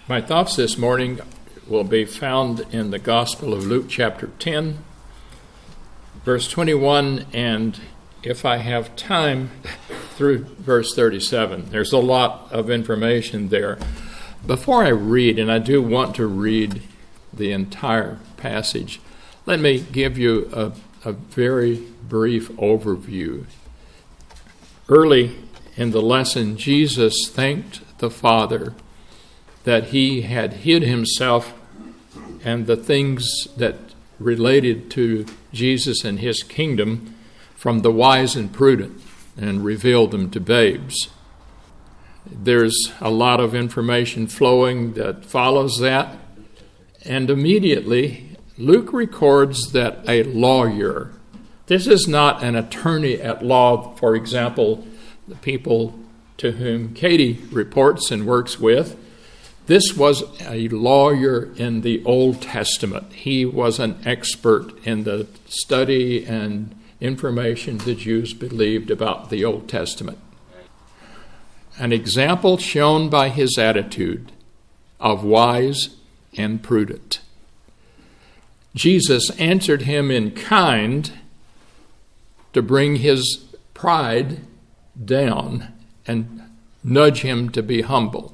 My thoughts this morning will be found in the Gospel of Luke chapter 10, verse 21, and if I have time, through verse 37. There's a lot of information there. Before I read, and I do want to read the entire passage, let me give you a very brief overview. Early in the lesson, Jesus thanked the Father that he had hid himself and the things that related to Jesus and his kingdom from the wise and prudent and revealed them to babes. There's a lot of information flowing that follows that, and immediately Luke records that a lawyer, this is not an attorney at law, for example, the people to whom Katie reports and works with. This was a lawyer in the Old Testament. He was an expert in the study and information the Jews believed about the Old Testament. An example shown by his attitude of wise and prudent. Jesus answered him in kind to bring his pride down and nudge him to be humble.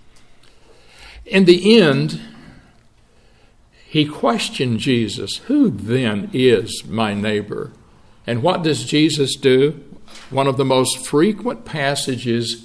In the end, he questioned Jesus, "Who then is my neighbor?" And what does Jesus do? One of the most frequent passages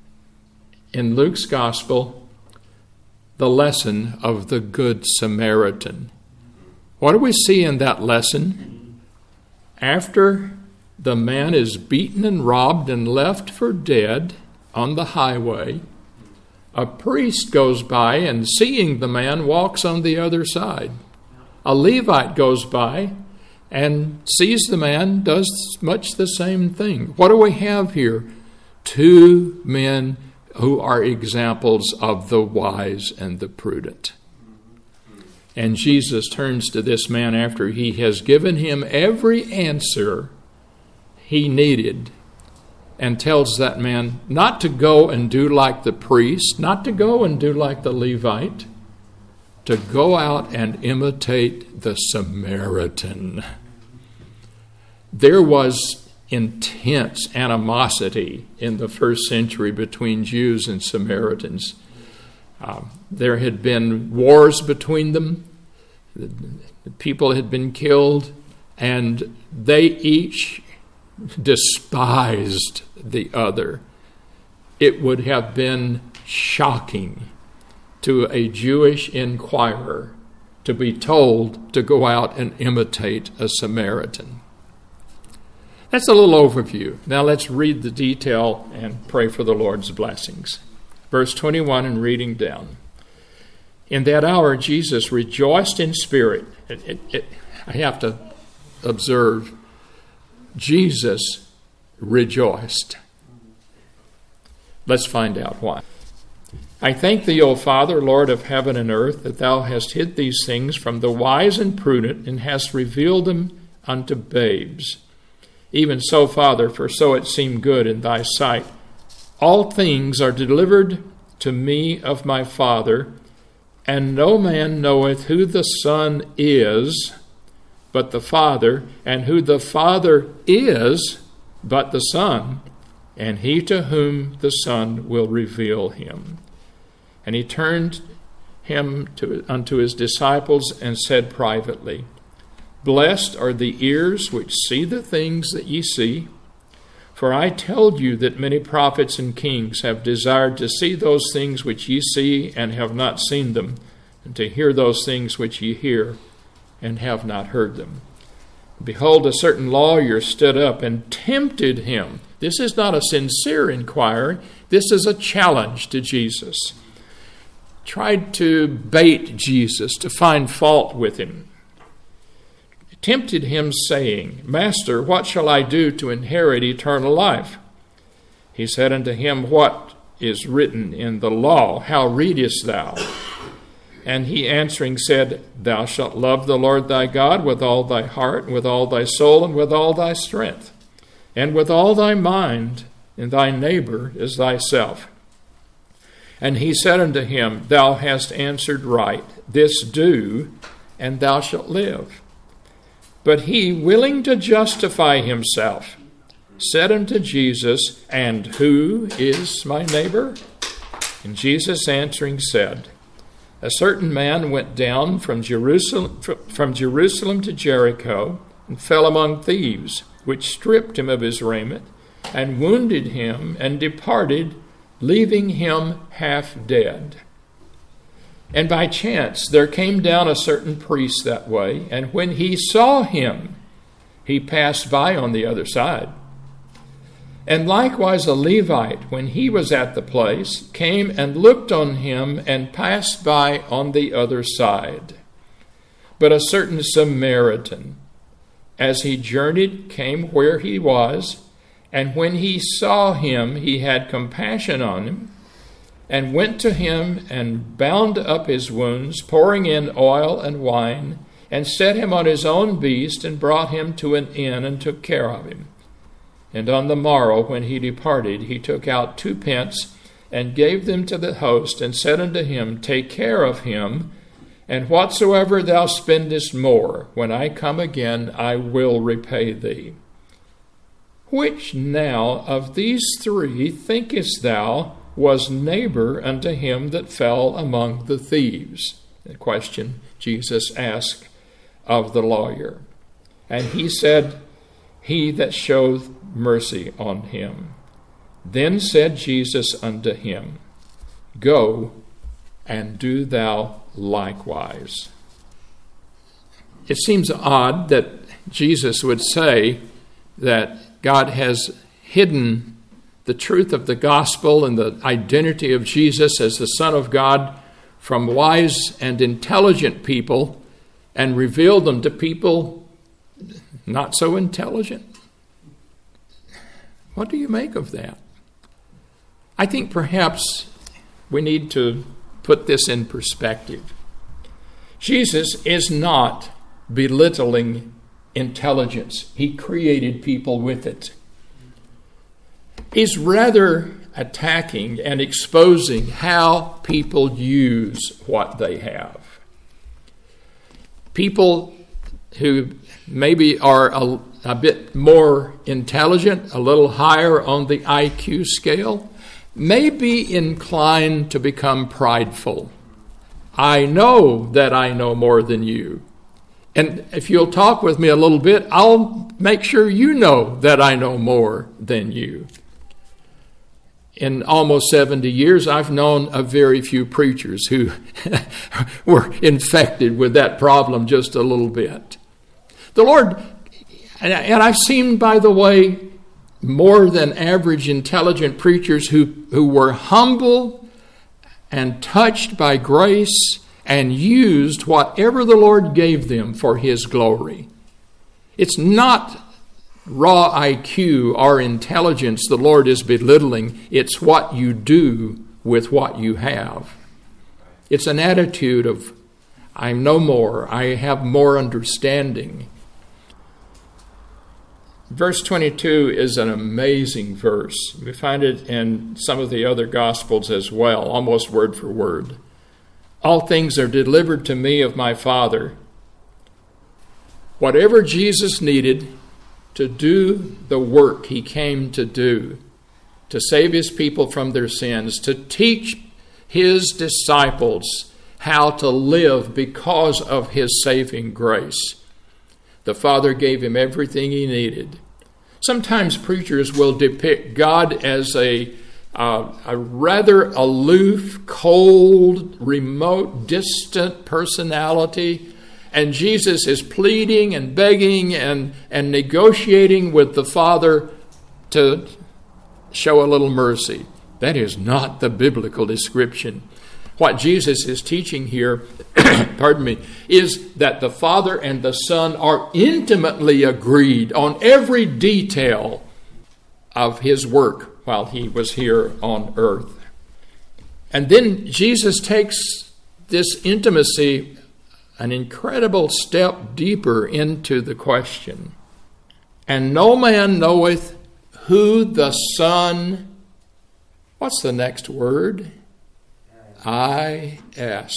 in Luke's gospel, the lesson of the Good Samaritan. What do we see in that lesson? After the man is beaten and robbed and left for dead on the highway, a priest goes by and, seeing the man, walks on the other side. A Levite goes by and sees the man, does much the same thing. What do we have here? Two men who are examples of the wise and the prudent. And Jesus turns to this man after he has given him every answer he needed and tells that man not to go and do like the priest, not to go and do like the Levite, to go out and imitate the Samaritan. There was intense animosity in the first century between Jews and Samaritans. There had been wars between them. The people had been killed, and they each despised the other. It would have been shocking to a Jewish inquirer to be told to go out and imitate a Samaritan. That's a little overview. Now let's read the detail and pray for the Lord's blessings. Verse 21 and reading down. In that hour, Jesus rejoiced in spirit. I have to observe, Jesus rejoiced. Let's find out why. I thank thee, O Father, Lord of heaven and earth, that thou hast hid these things from the wise and prudent and hast revealed them unto babes. Even so, Father, for so it seemed good in thy sight. All things are delivered to me of my Father, and no man knoweth who the Son is but the Father, and who the Father is but the Son, and he to whom the Son will reveal him. And he turned him unto his disciples and said privately, Blessed are the ears which see the things that ye see. For I tell you that many prophets and kings have desired to see those things which ye see and have not seen them, and to hear those things which ye hear and have not heard them. Behold, a certain lawyer stood up and tempted him. This is not a sincere inquiry. This is a challenge to Jesus. Tried to bait Jesus, to find fault with him. Tempted him, saying, Master, what shall I do to inherit eternal life? He said unto him, What is written in the law? How readest thou? And he answering said, Thou shalt love the Lord thy God with all thy heart, and with all thy soul, and with all thy strength, and with all thy mind, and thy neighbor as thyself. And he said unto him, Thou hast answered right. This do, and thou shalt live. But he, willing to justify himself, said unto Jesus, And who is my neighbor? And Jesus answering said, A certain man went down from Jerusalem to Jericho, and fell among thieves, which stripped him of his raiment, and wounded him, and departed, leaving him half dead. And by chance there came down a certain priest that way, and when he saw him, he passed by on the other side. And likewise a Levite, when he was at the place, came and looked on him, and passed by on the other side. But a certain Samaritan, as he journeyed, came where he was, and when he saw him, he had compassion on him, and went to him and bound up his wounds, pouring in oil and wine, and set him on his own beast, and brought him to an inn, and took care of him. And on the morrow, when he departed, he took out 2 pence, and gave them to the host, and said unto him, Take care of him, and whatsoever thou spendest more, when I come again, I will repay thee. Which now of these 3 thinkest thou was neighbor unto him that fell among the thieves? The question Jesus asked of the lawyer. And he said, He that showed mercy on him. Then said Jesus unto him, Go, and do thou likewise. It seems odd that Jesus would say that God has hidden the truth of the gospel and the identity of Jesus as the Son of God from wise and intelligent people and revealed them to people not so intelligent. What do you make of that? I think perhaps we need to put this in perspective. Jesus is not belittling intelligence. He created people with it. He's rather attacking and exposing how people use what they have. People who maybe are a bit more intelligent, a little higher on the IQ scale, may be inclined to become prideful. I know that I know more than you. And if you'll talk with me a little bit, I'll make sure you know that I know more than you. In almost 70 years, I've known a very few preachers who were infected with that problem just a little bit. The Lord, and I've seen, by the way, more than average intelligent preachers who were humble and touched by grace and used whatever the Lord gave them for His glory. It's not raw IQ or intelligence the Lord is belittling. It's what you do with what you have. It's an attitude of, I know more, I have more understanding. Verse 22 is an amazing verse. We find it in some of the other Gospels as well, almost word for word. All things are delivered to me of my Father. Whatever Jesus needed to do the work He came to do, to save His people from their sins, to teach His disciples how to live because of His saving grace, the Father gave Him everything He needed. Sometimes preachers will depict God as a rather aloof, cold, remote, distant personality, and Jesus is pleading and begging and negotiating with the Father to show a little mercy. That is not the biblical description. What Jesus is teaching here, is that the Father and the Son are intimately agreed on every detail of His work while He was here on earth. And then Jesus takes this intimacy an incredible step deeper into the question. And no man knoweth who the Son, what's the next word? I-S,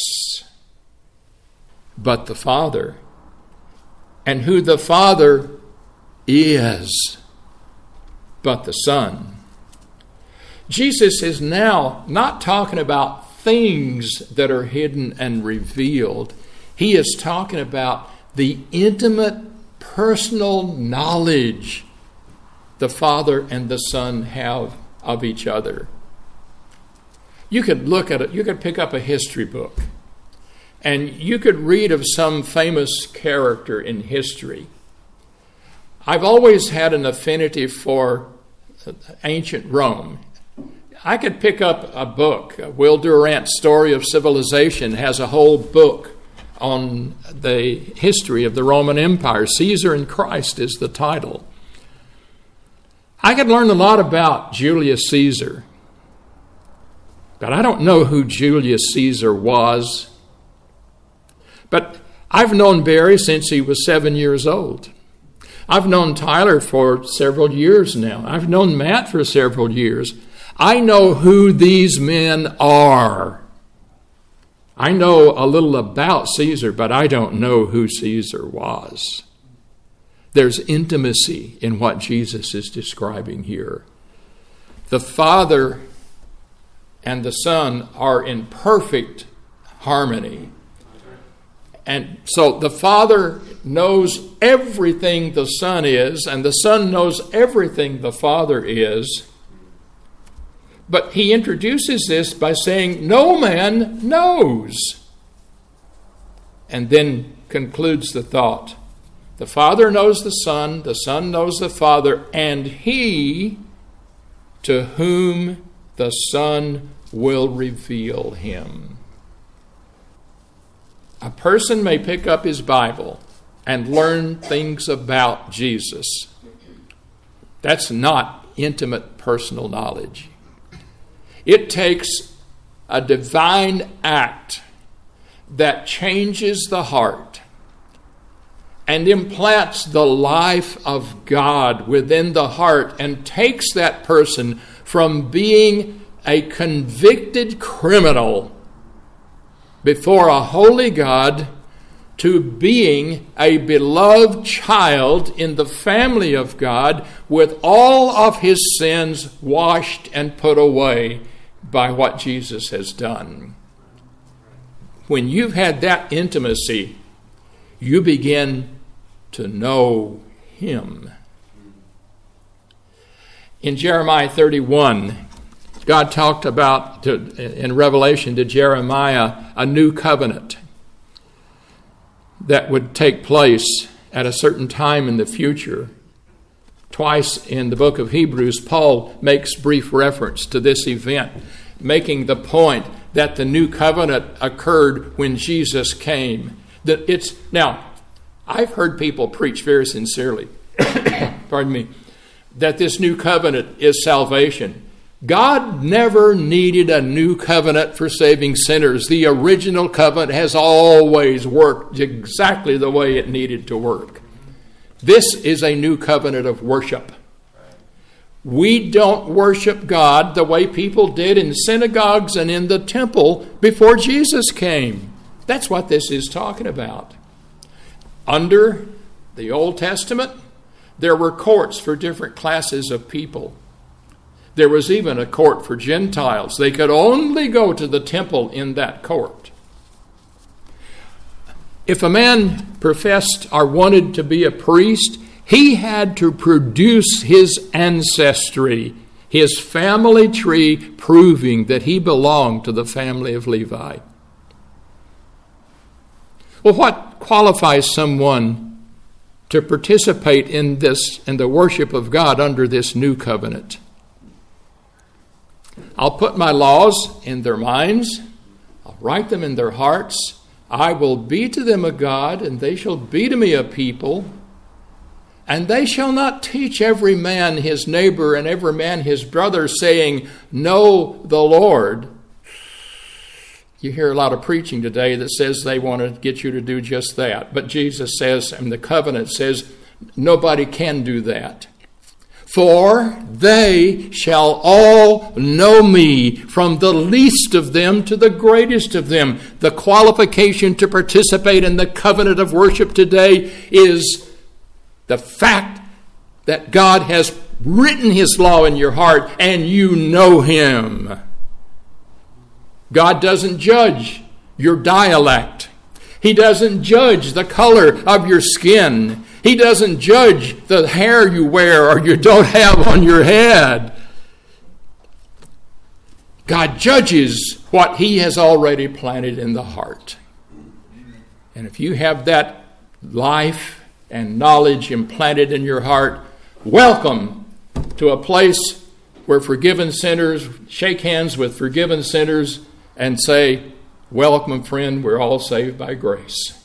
but the Father, and who the Father is, but the Son. Jesus is now not talking about things that are hidden and revealed. He is talking about the intimate, personal knowledge the Father and the Son have of each other. You could look at it, you could pick up a history book, and you could read of some famous character in history. I've always had an affinity for ancient Rome. I could pick up a book. Will Durant's Story of Civilization has a whole book on the history of the Roman Empire. Caesar and Christ is the title. I could learn a lot about Julius Caesar, but I don't know who Julius Caesar was. But I've known Barry since he was 7 years old. I've known Tyler for several years now. I've known Matt for several years. I know who these men are. I know a little about Caesar, but I don't know who Caesar was. There's intimacy in what Jesus is describing here. The Father and the Son are in perfect harmony. And so the Father knows everything the Son is, and the Son knows everything the Father is. But he introduces this by saying, no man knows. And then concludes the thought. The Father knows the Son knows the Father, and he to whom the Son will reveal him. A person may pick up his Bible and learn things about Jesus. That's not intimate personal knowledge. It takes a divine act that changes the heart and implants the life of God within the heart and takes that person from being a convicted criminal before a holy God to being a beloved child in the family of God with all of his sins washed and put away by what Jesus has done. When you've had that intimacy, you begin to know him. In Jeremiah 31, God talked about, in Revelation to Jeremiah, a new covenant that would take place at a certain time in the future. Twice in the book of Hebrews, Paul makes brief reference to this event, making the point that the new covenant occurred when Jesus came. Now, I've heard people preach very sincerely, pardon me, that this new covenant is salvation. God never needed a new covenant for saving sinners. The original covenant has always worked exactly the way it needed to work. This is a new covenant of worship. We don't worship God the way people did in synagogues and in the temple before Jesus came. That's what this is talking about. Under the Old Testament, there were courts for different classes of people. There was even a court for Gentiles. They could only go to the temple in that court. If a man professed or wanted to be a priest, he had to produce his ancestry, his family tree, proving that he belonged to the family of Levi. Well, what qualifies someone to participate in the worship of God under this new covenant? I'll put my laws in their minds. I'll write them in their hearts. I will be to them a God, and they shall be to me a people. And they shall not teach every man his neighbor and every man his brother, saying, know the Lord. You hear a lot of preaching today that says they want to get you to do just that. But Jesus says, and the covenant says, nobody can do that. For they shall all know me, from the least of them to the greatest of them. The qualification to participate in the covenant of worship today is the fact that God has written His law in your heart and you know Him. God doesn't judge your dialect. He doesn't judge the color of your skin. He doesn't judge the hair you wear or you don't have on your head. God judges what He has already planted in the heart. And if you have that life and knowledge implanted in your heart, welcome to a place where forgiven sinners shake hands with forgiven sinners and say, welcome, friend, we're all saved by grace.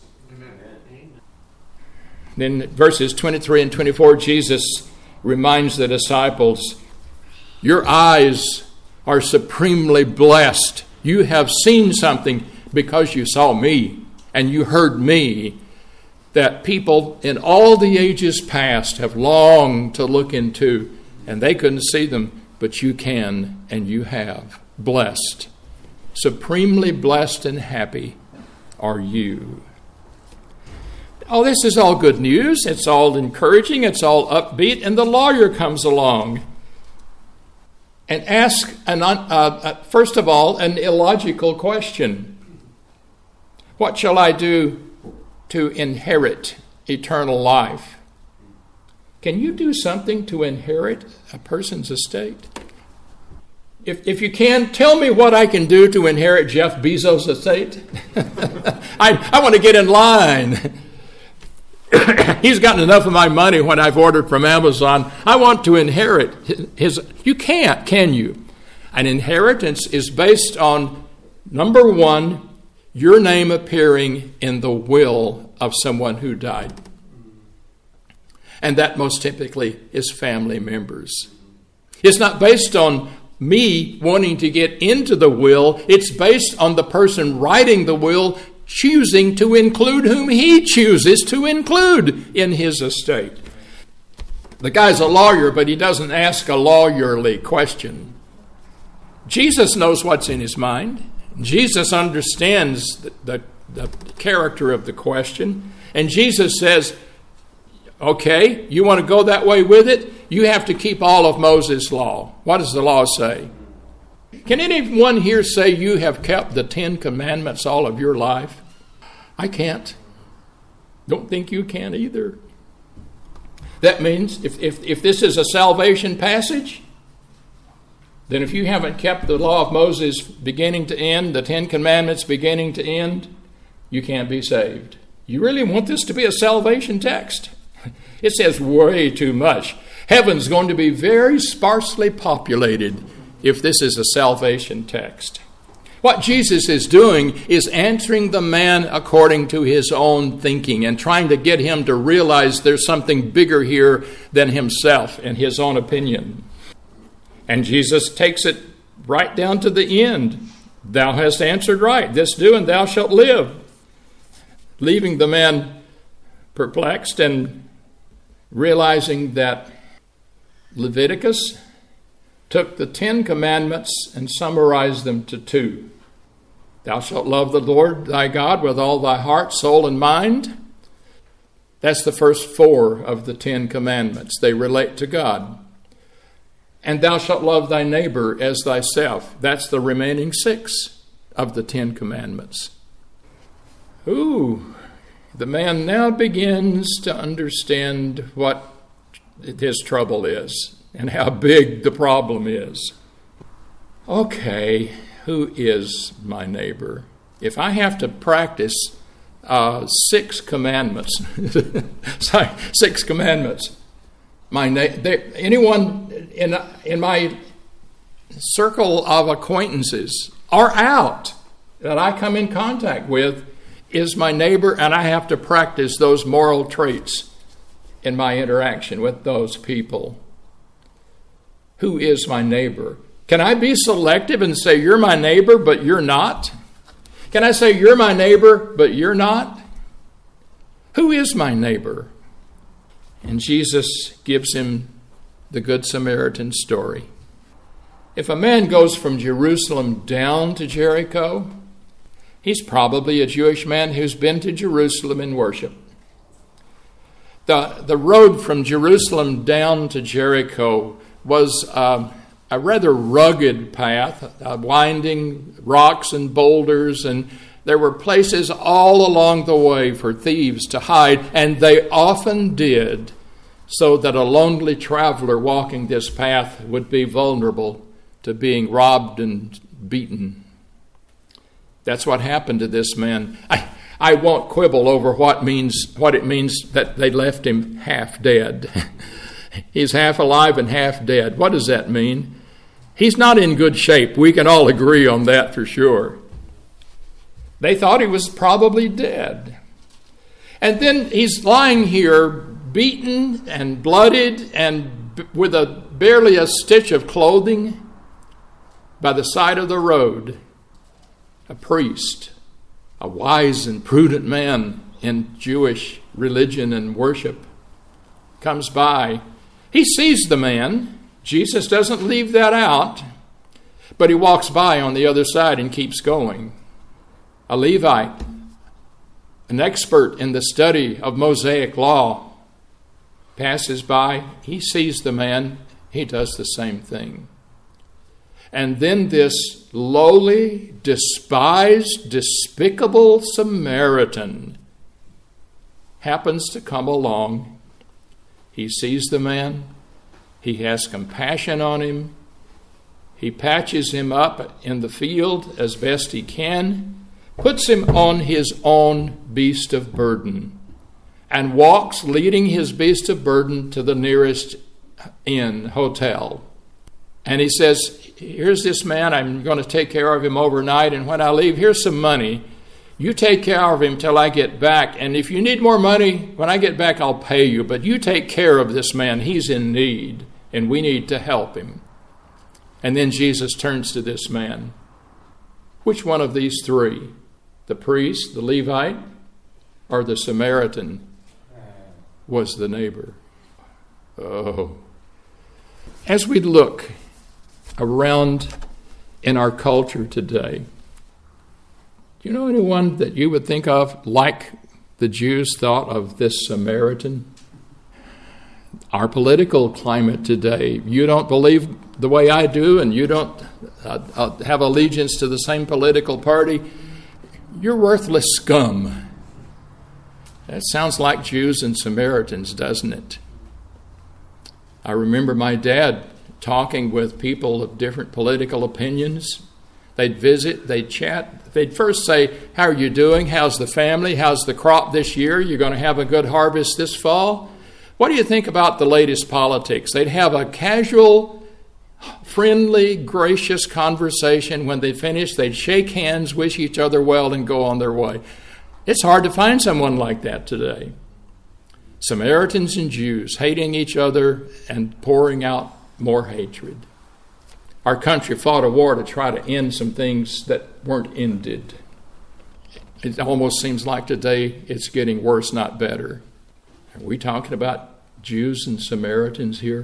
Then verses 23 and 24, Jesus reminds the disciples, your eyes are supremely blessed. You have seen something because you saw me and you heard me, that people in all the ages past have longed to look into, and they couldn't see them, but you can and you have. Blessed, supremely blessed and happy are you. Oh, this is all good news. It's all encouraging. It's all upbeat. And the lawyer comes along and asks, first of all, an illogical question. What shall I do to inherit eternal life? Can you do something to inherit a person's estate? If you can, tell me what I can do to inherit Jeff Bezos' estate. I want to get in line. He's gotten enough of my money when I've ordered from Amazon. I want to inherit his. You can't, can you? An inheritance is based on, number one, your name appearing in the will of someone who died. And that most typically is family members. It's not based on me wanting to get into the will. It's based on the person writing the will choosing to include whom he chooses to include in his estate. The guy's a lawyer, but he doesn't ask a lawyerly question. Jesus knows what's in his mind. Jesus understands the character of the question. And Jesus says, okay, you want to go that way with it? You have to keep all of Moses' law. What does the law say? Can anyone here say you have kept the 10 Commandments all of your life? I can't. Don't think you can either. That means if this is a salvation passage, then if you haven't kept the law of Moses beginning to end, the 10 Commandments beginning to end, you can't be saved. You really want this to be a salvation text? It says way too much. Heaven's going to be very sparsely populated if this is a salvation text. What Jesus is doing is answering the man according to his own thinking and trying to get him to realize there's something bigger here than himself and his own opinion. And Jesus takes it right down to the end. Thou hast answered right. This do, and thou shalt live. Leaving the man perplexed and realizing that Leviticus took the 10 Commandments and summarized them to 2. Thou shalt love the Lord thy God with all thy heart, soul, and mind. That's the first 4 of the 10 Commandments. They relate to God. And thou shalt love thy neighbor as thyself. That's the remaining 6 of the 10 Commandments. The man now begins to understand what his trouble is and how big the problem is. Okay, who is my neighbor? If I have to practice 6 commandments, 6 commandments, anyone in my circle of acquaintances or out that I come in contact with is my neighbor, and I have to practice those moral traits in my interaction with those people. Who is my neighbor? Can I be selective and say, you're my neighbor, but you're not? Can I say, you're my neighbor, but you're not? Who is my neighbor? And Jesus gives him the Good Samaritan story. If a man goes from Jerusalem down to Jericho, he's probably a Jewish man who's been to Jerusalem in worship. The road from Jerusalem down to Jericho was a rather rugged path, winding rocks and boulders, and there were places all along the way for thieves to hide, and they often did, so that a lonely traveler walking this path would be vulnerable to being robbed and beaten. That's what happened to this man. I won't quibble over what it means that they left him half dead. He's half alive and half dead. What does that mean? He's not in good shape. We can all agree on that for sure. They thought he was probably dead. And then he's lying here beaten and bloodied and with barely a stitch of clothing by the side of the road. A priest, a wise and prudent man in Jewish religion and worship, comes by. He sees the man. Jesus doesn't leave that out, but he walks by on the other side and keeps going. A Levite, an expert in the study of Mosaic law, passes by. He sees the man. He does the same thing. And then this lowly, despised, despicable Samaritan happens to come along. He sees the man. He has compassion on him. He patches him up in the field as best he can, puts him on his own beast of burden, and walks leading his beast of burden to the nearest inn, hotel. And he says, here's this man, I'm going to take care of him overnight, and when I leave, here's some money. You take care of him till I get back, and if you need more money, when I get back, I'll pay you. But you take care of this man. He's in need, and we need to help him. And then Jesus turns to this man. Which one of these three, the priest, the Levite, or the Samaritan, was the neighbor? Oh. As we look around in our culture today, do you know anyone that you would think of like the Jews thought of this Samaritan? Our political climate today, you don't believe the way I do, and you don't have allegiance to the same political party, you're worthless scum. That sounds like Jews and Samaritans, doesn't it? I remember my dad talking with people of different political opinions. They'd visit, they'd chat. They'd first say, how are you doing? How's the family? How's the crop this year? You're going to have a good harvest this fall? What do you think about the latest politics? They'd have a casual, friendly, gracious conversation. When they finished, they'd shake hands, wish each other well, and go on their way. It's hard to find someone like that today. Samaritans and Jews hating each other and pouring out more hatred. Our country fought a war to try to end some things that weren't ended. It almost seems like today it's getting worse, not better. Are we talking about Jews and Samaritans here?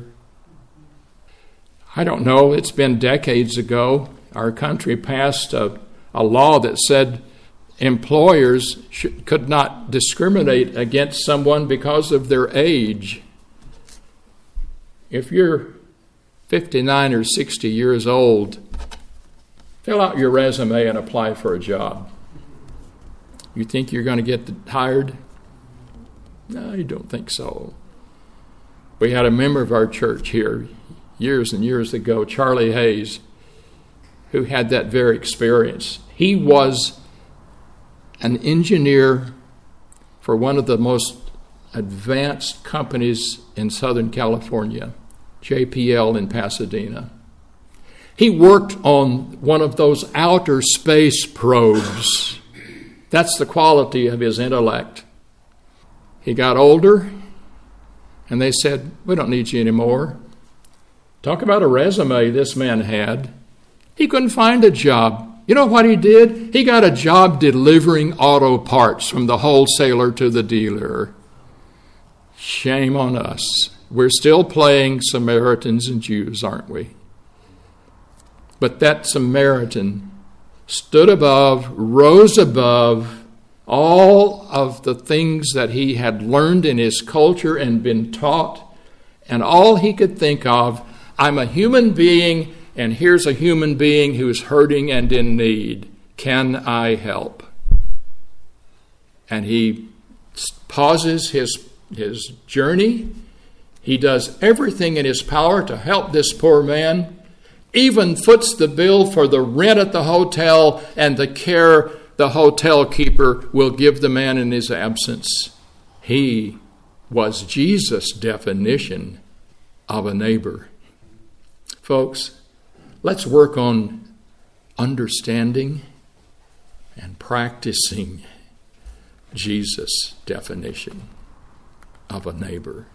I don't know. It's been decades ago. Our country passed a law that said employers could not discriminate against someone because of their age. If you're 59 or 60 years old, fill out your resume and apply for a job. You think you're going to get hired? No, you don't think so. We had a member of our church here years and years ago, Charlie Hayes, who had that very experience. He was an engineer for one of the most advanced companies in Southern California, JPL in Pasadena. He worked on one of those outer space probes. That's the quality of his intellect. He got older, and they said, we don't need you anymore. Talk about a resume this man had. He couldn't find a job. You know what he did? He got a job delivering auto parts from the wholesaler to the dealer. Shame on us. we're still playing Samaritans and Jews, aren't we? But that Samaritan stood above, rose above all of the things that he had learned in his culture and been taught, and all he could think of, I'm a human being, and here's a human being who's hurting and in need. Can I help? And he pauses his journey. He does everything in his power to help this poor man, even foots the bill for the rent at the hotel and the care the hotel keeper will give the man in his absence. He was Jesus' definition of a neighbor. Folks, let's work on understanding and practicing Jesus' definition of a neighbor.